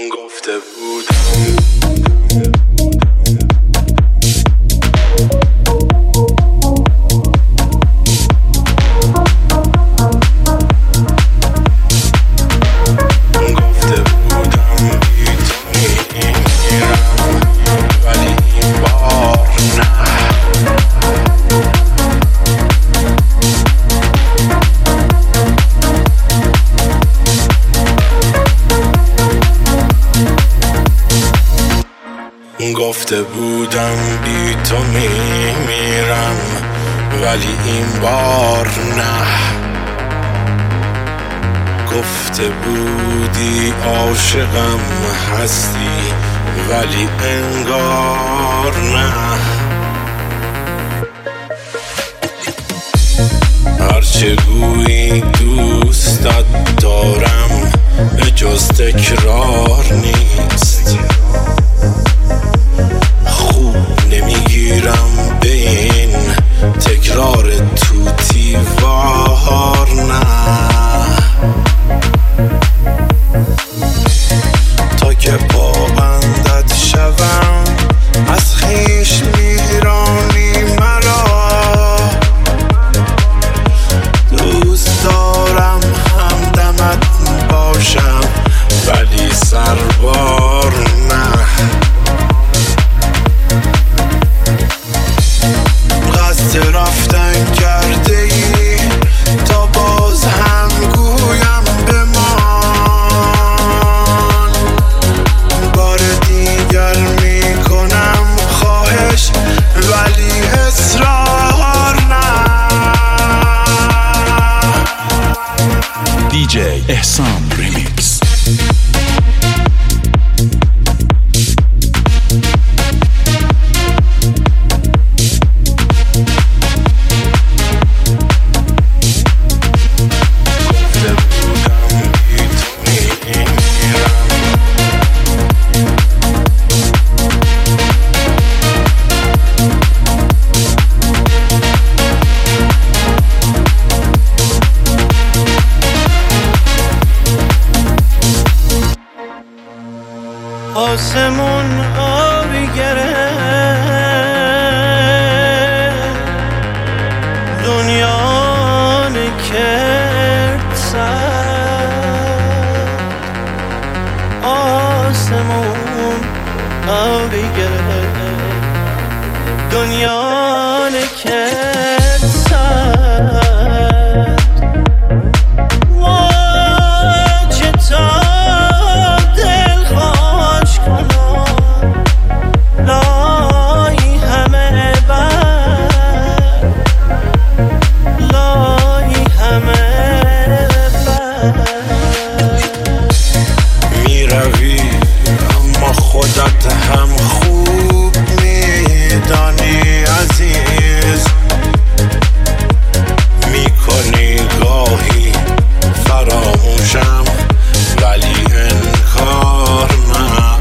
گفته بودم گفته بودم بی تو میمیرم ولی این بار نه. گفته بودی عاشقم هستی ولی انگار نه. هرچه گویی دوستت دارم به جز تکرار نیست. خوب نمیگیرم به این تکرار توتی وار نه. تا که پابندت شوم از خویش میرانی مرا. دوست دارم همدمت باشم ولی سربار نه. قصد رفتن کرده ای تا باز هم گویم بمان. بار دیگر میکنم خواهش ولی اصرار نه. DJ احسان ریمیکس. آسمون آبی گره دنیا نکرد سر. آسمون آبی گره دنیا نکرد سر. خودت هم خوب میدانی عزیز. میکنی گاهی فراموشم ولی انکار نه.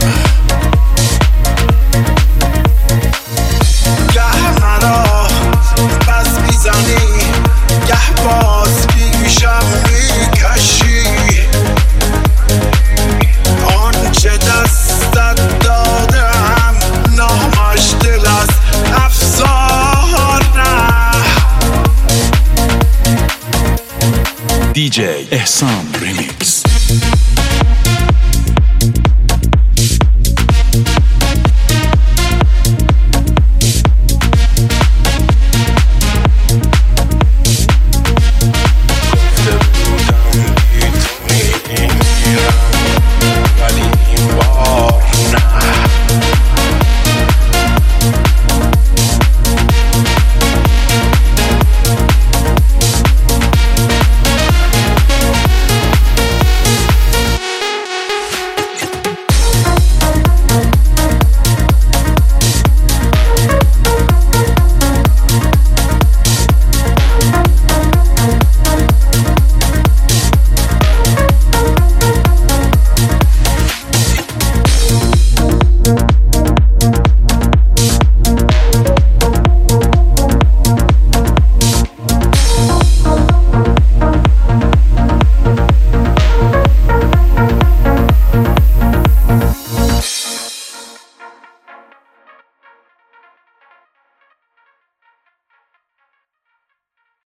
گه مرا بس میزنی گه باز پیشم میکشی. آنچه دستت دادم نامش دل از افسار نه. DJ احسان ریمیکس.